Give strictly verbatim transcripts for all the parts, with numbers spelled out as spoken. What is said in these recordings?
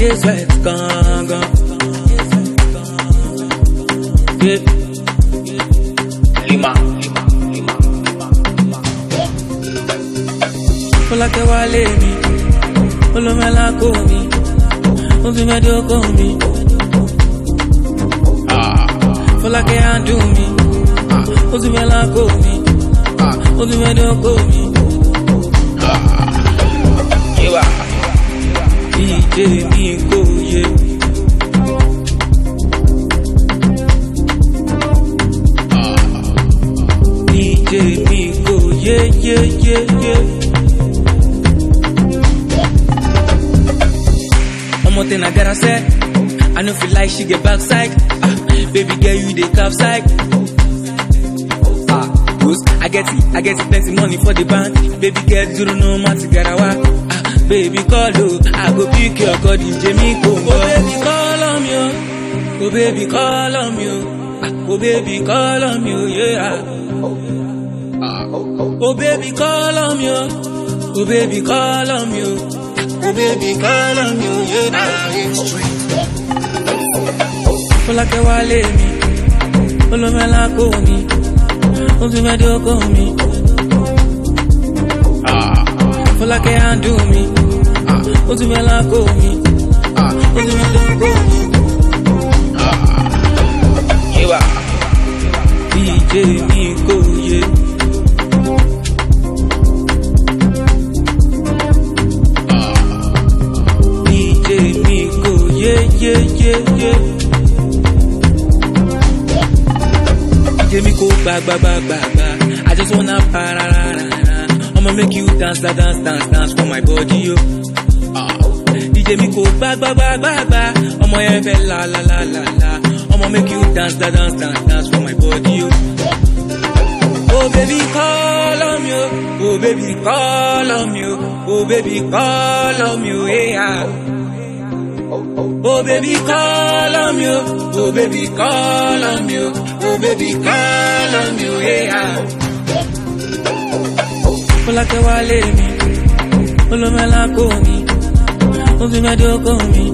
dey sweat gangan. Yeah. Lima. Fọlákẹ́ wálé mi, olómẹ́lá kò mi, ó fi mẹ́jọ kò mi. Fọlákẹ́ handle mi, ó fi mẹ́lá kò mi, ó fi mẹ́jọ kò mi. D J mi kò yé. D J mi kò yé yé yé yé. One thing I gotta say, I know feel like she get backside. Ah, baby girl, you dey cap side. Ah, cause I get it, I get it, plenty money for the bank. Baby girl, you don't know what to get away. Ah, baby call oh, I go pick your card in Jamie Congo. Oh baby call on me, oh baby call on me, ah, oh baby call on me, yeah. Oh baby call on me, oh baby call on me. Oh baby, call on you, yeah, nah. Fọlákẹ́ wálé mi, olómẹ́lá kò mi, ó fi mẹ́jọ kò mi. Fọlákẹ́ handle mi, ó fi mẹ́lá kò mi, ó fi mẹ́jọ kò mi. D J mi kò yé. Yeah, yeah, yeah, yeah. Give me cool, ba, ba, ba, ba, ba. I just wanna pararara. I'ma make you dance, dance, dance, dance for my body, yo. D J me cool, ba, ba, ba, ba, ba. I'ma have la, la, la, la, la. I'ma make you dance, dance, dance, dance for my body, yo. Oh baby, call on me, oh baby, call on me, oh baby, call on me, yeah. Oh baby call on me, oh baby call on me, oh baby call on me, yeah. Fọlákẹ́ wálé mi, olómẹ́lá kò mi, ó fi mẹ́jọ kò mi.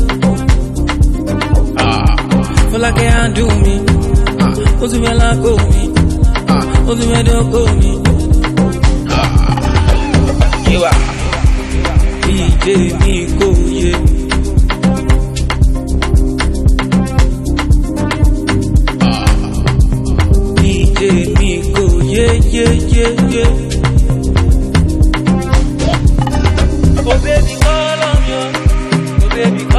Fọlákẹ́ handle mi, ó fi mẹ́lá kò mi, ó fi mẹ́jọ kò mi. D J mi kò yé. Yeah, yeah, yeah, yeah. Oh baby, call on me, oh baby.